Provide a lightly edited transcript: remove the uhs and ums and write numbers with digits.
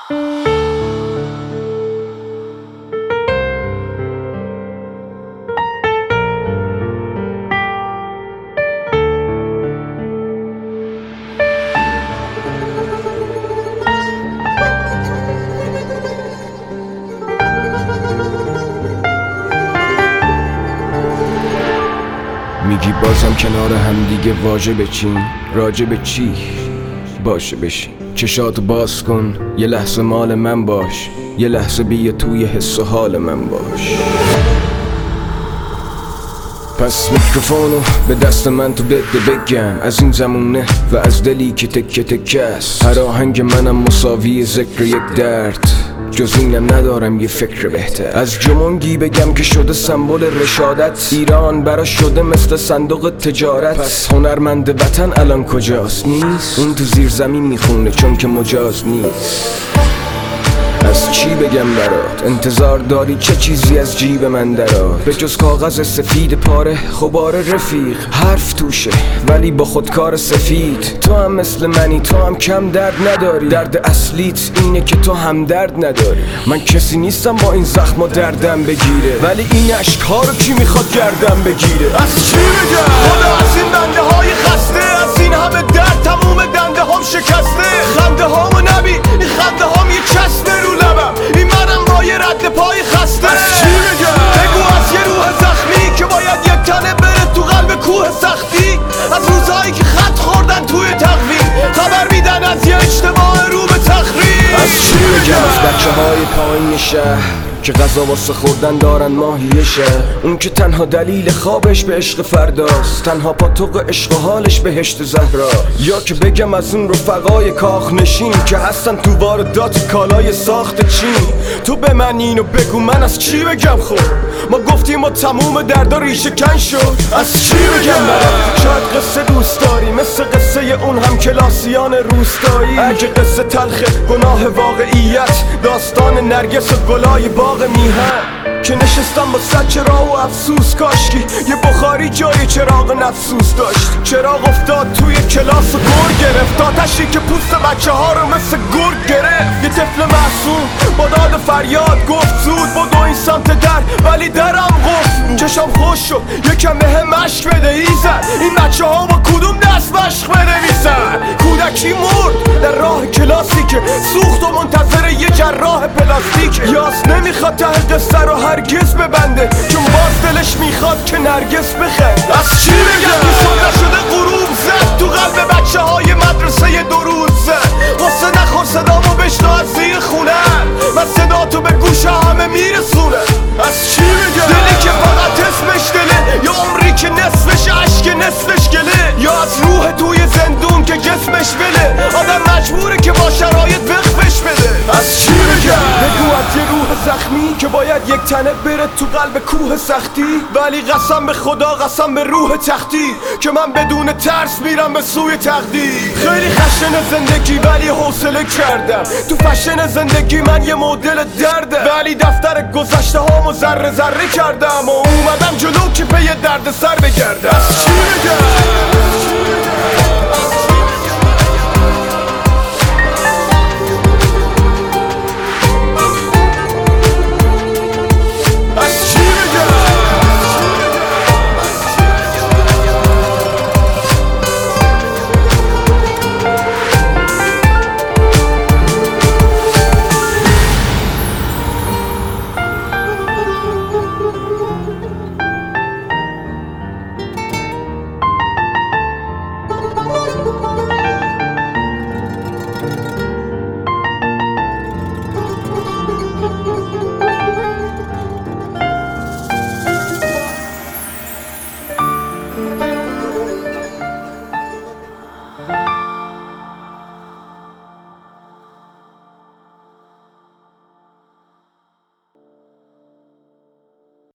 میگی بازم کنار هم دیگه واجبه چین راجب چی باشه بشین چشاتو باز کن یه لحظه مال من باش یه لحظه بیا توی حس و حال من باش پس میکروفونو به دست من تو بده بگم از این زمونه و از دلی که تکه تکه است هر آهنگ منم مساوی ذکر یک درد جز اینم ندارم یه فکر بهتر از جمونگی بگم که شده سمبل رشادت ایران برا شده مثل صندوق تجارت پس هنرمند وطن الان کجاست نیست اون تو زیر زمین میخونه چون که مجاز نیست از چی بگم برات انتظار داری چه چیزی از جیب من درات به جز کاغذ سفید پاره خبار رفیق حرف توشه ولی با خودکار سفید تو هم مثل منی تو هم کم درد نداری درد اصلیت اینه که تو هم درد نداری من کسی نیستم با این زخم و دردم بگیره ولی این اشک‌ها رو کی میخواد گردم بگیره از چی بگم خدا از این بنده های خسته از این همه درد تموم دنده هم شکسته خنده هامو نبی این خنده هام یه چسته رو لبم این منم با یه رد پای خسته از چی بگم بگو از یه روح زخمی که باید یک تنه بره تو قلب کوه سختی از روزهایی که خط خوردن توی تقویم خبر میدن از یه اجتماع رو به تخریب از چی بگم از بچه های پایین شهر که غذا واسه خوردن دارن ماهیشه اون که تنها دلیل خوابش به عشق فرداست تنها پاتوق عشق و حالش بهشت زهرا یا که بگم از اون رفقای کاخ نشین که هستن تو واردات کالای ساخت چین تو به من اینو بگو من از چی بگم خب ما گفتیم و تموم دردا ریشه کن شد از چی بگم برات شاید قصه دوست داری مثل قصه اون هم کلاسیان روستایی اگه قصه تلخه گناه واقعیت داستان نرگس و گلای باغ میهن که نشستم با صد چراغ و افسوس کاشکی یه بخاری جای چراغ نفسوس داشت چراغ افتاد توی کلاس و گر گرفت آتشی که پوست بچه ها رو مثل گرگ گرفت یه طفل معصوم با داد و فریاد گفت زود بدو این سمت در ولی درم قفل بود چشم خوش شد یکم بهم مشک بده ایزد این بچه ها با کدوم دست مشق بنویسن کودکی مرد در راه کلاسی که سوخت و منتظر یه جراح پلاستیک یاس نمیخواد ته قصه رو هرگز ببنده چون باز دلش میخواد که نرگس بخند از چی بگم که صبح شده غروب زد تو قلب بچه های مدرسه دو روز زد قصه نخور صدامو بشنو از زیر خونه من صدا تو به گوش همه میرسونه از چی بگم دلی که فقط اسمش دله یا عمری که نصفش عشق نصفش گله یا از روح توی زندون که جسمش بله آدم مجبوره که با شرایط وقفش بده از چی بگم بگو از یه روح زخمی که باید یک تنه بره تو قلب کوه سختی ولی قسم به خدا قسم به روح تختی که من بدون ترس میرم به سوی تقدیر خیلی خشن زندگی ولی حوصله کردم تو فشن زندگی من یه مدل درده ولی دفتر گذشته هامو ذره ذره کردم و اومدم جلو که پی درد سر بگردم از چی بگم